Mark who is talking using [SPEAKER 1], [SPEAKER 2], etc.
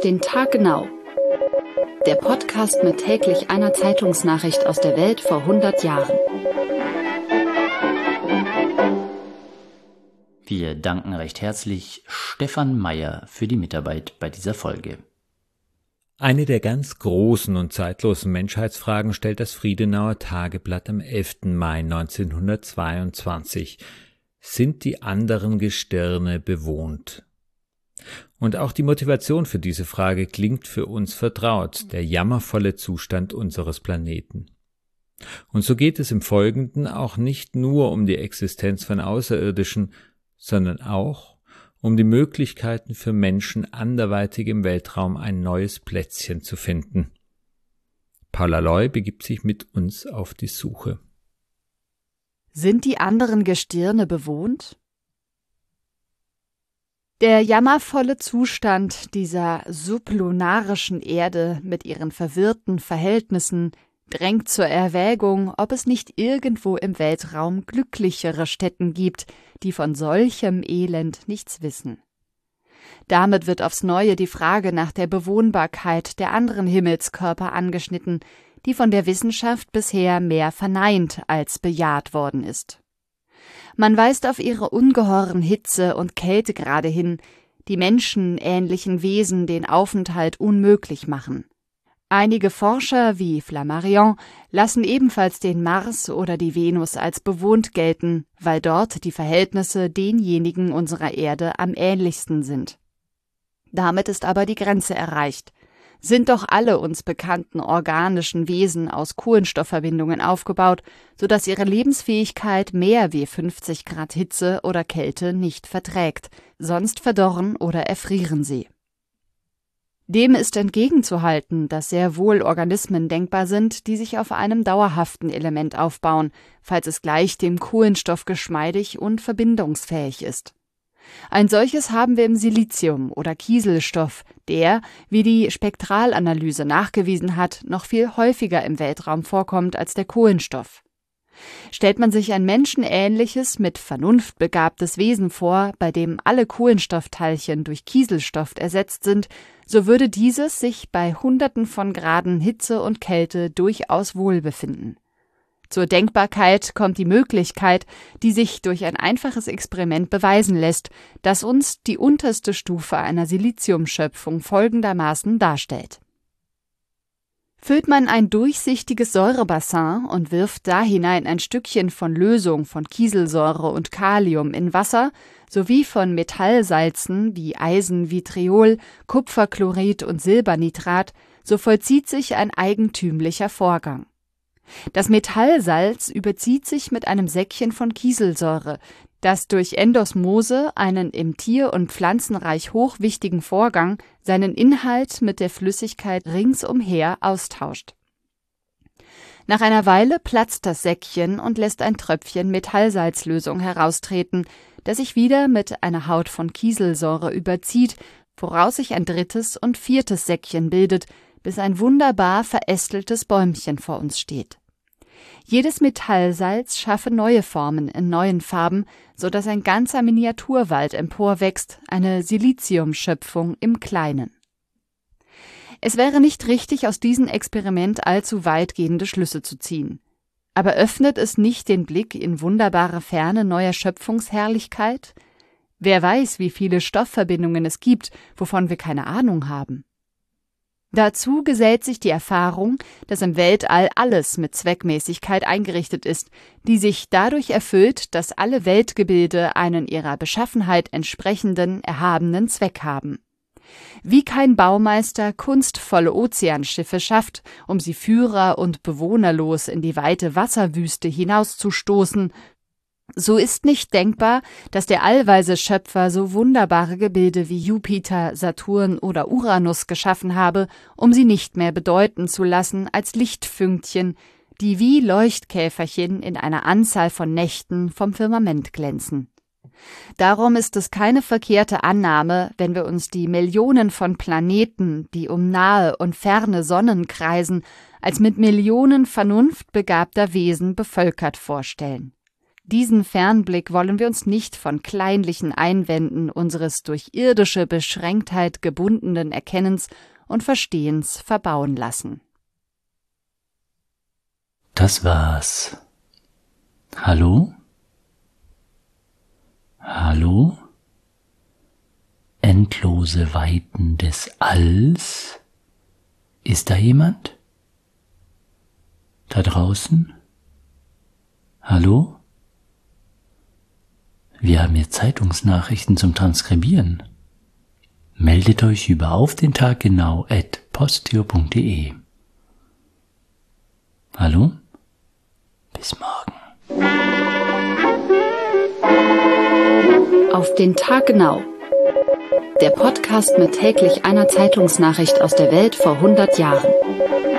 [SPEAKER 1] den Tag genau. Der Podcast mit täglich einer Zeitungsnachricht aus der Welt vor 100 Jahren.
[SPEAKER 2] Wir danken recht herzlich Stefan Meyer für die Mitarbeit bei dieser Folge.
[SPEAKER 3] Eine der ganz großen und zeitlosen Menschheitsfragen stellt das Friedenauer Tageblatt am 11. Mai 1922. Sind die anderen Gestirne bewohnt? Und auch die Motivation für diese Frage klingt für uns vertraut, der jammervolle Zustand unseres Planeten. Und so geht es im Folgenden auch nicht nur um die Existenz von Außerirdischen, sondern auch um die Möglichkeiten für Menschen anderweitig im Weltraum ein neues Plätzchen zu finden. Paula Loy begibt sich mit uns auf die Suche.
[SPEAKER 4] Sind die anderen Gestirne bewohnt? Der jammervolle Zustand dieser sublunarischen Erde mit ihren verwirrten Verhältnissen drängt zur Erwägung, ob es nicht irgendwo im Weltraum glücklichere Stätten gibt, die von solchem Elend nichts wissen. Damit wird aufs Neue die Frage nach der Bewohnbarkeit der anderen Himmelskörper angeschnitten, die von der Wissenschaft bisher mehr verneint als bejaht worden ist. Man weist auf ihre ungeheuren Hitze und Kältegrade hin, die menschenähnlichen Wesen den Aufenthalt unmöglich machen. Einige Forscher wie Flammarion lassen ebenfalls den Mars oder die Venus als bewohnt gelten, weil dort die Verhältnisse denjenigen unserer Erde am ähnlichsten sind. Damit ist aber die Grenze erreicht. Sind doch alle uns bekannten organischen Wesen aus Kohlenstoffverbindungen aufgebaut, sodass ihre Lebensfähigkeit mehr wie 50 Grad Hitze oder Kälte nicht verträgt, sonst verdorren oder erfrieren sie. Dem ist entgegenzuhalten, dass sehr wohl Organismen denkbar sind, die sich auf einem dauerhaften Element aufbauen, falls es gleich dem Kohlenstoff geschmeidig und verbindungsfähig ist. Ein solches haben wir im Silizium oder Kieselstoff, der, wie die Spektralanalyse nachgewiesen hat, noch viel häufiger im Weltraum vorkommt als der Kohlenstoff. Stellt man sich ein menschenähnliches, mit Vernunft begabtes Wesen vor, bei dem alle Kohlenstoffteilchen durch Kieselstoff ersetzt sind, so würde dieses sich bei Hunderten von Graden Hitze und Kälte durchaus wohlbefinden. Zur Denkbarkeit kommt die Möglichkeit, die sich durch ein einfaches Experiment beweisen lässt, das uns die unterste Stufe einer Siliziumschöpfung folgendermaßen darstellt. Füllt man ein durchsichtiges Säurebassin und wirft da hinein ein Stückchen von Lösung von Kieselsäure und Kalium in Wasser sowie von Metallsalzen wie Eisenvitriol, Kupferchlorid und Silbernitrat, so vollzieht sich ein eigentümlicher Vorgang. Das Metallsalz überzieht sich mit einem Säckchen von Kieselsäure, das durch Endosmose, einen im Tier- und Pflanzenreich hochwichtigen Vorgang, seinen Inhalt mit der Flüssigkeit ringsumher austauscht. Nach einer Weile platzt das Säckchen und lässt ein Tröpfchen Metallsalzlösung heraustreten, das sich wieder mit einer Haut von Kieselsäure überzieht, woraus sich ein drittes und viertes Säckchen bildet, bis ein wunderbar verästeltes Bäumchen vor uns steht. Jedes Metallsalz schaffe neue Formen in neuen Farben, so dass ein ganzer Miniaturwald emporwächst, eine Siliziumschöpfung im Kleinen. Es wäre nicht richtig, aus diesem Experiment allzu weitgehende Schlüsse zu ziehen. Aber öffnet es nicht den Blick in wunderbare Ferne neuer Schöpfungsherrlichkeit? Wer weiß, wie viele Stoffverbindungen es gibt, wovon wir keine Ahnung haben. Dazu gesellt sich die Erfahrung, dass im Weltall alles mit Zweckmäßigkeit eingerichtet ist, die sich dadurch erfüllt, dass alle Weltgebilde einen ihrer Beschaffenheit entsprechenden, erhabenen Zweck haben. Wie kein Baumeister kunstvolle Ozeanschiffe schafft, um sie führer- und bewohnerlos in die weite Wasserwüste hinauszustoßen, so ist nicht denkbar, dass der allweise Schöpfer so wunderbare Gebilde wie Jupiter, Saturn oder Uranus geschaffen habe, um sie nicht mehr bedeuten zu lassen als Lichtfünkchen, die wie Leuchtkäferchen in einer Anzahl von Nächten vom Firmament glänzen. Darum ist es keine verkehrte Annahme, wenn wir uns die Millionen von Planeten, die um nahe und ferne Sonnen kreisen, als mit Millionen vernunftbegabter Wesen bevölkert vorstellen. Diesen Fernblick wollen wir uns nicht von kleinlichen Einwänden unseres durch irdische Beschränktheit gebundenen Erkennens und Verstehens verbauen lassen.
[SPEAKER 2] Das war's. Hallo? Hallo? Endlose Weiten des Alls? Ist da jemand? Da draußen? Hallo? Wir haben jetzt Zeitungsnachrichten zum Transkribieren. Meldet euch über aufdentaggenau@posteo.de. Hallo? Bis morgen.
[SPEAKER 1] Auf den Tag genau. Der Podcast mit täglich einer Zeitungsnachricht aus der Welt vor 100 Jahren.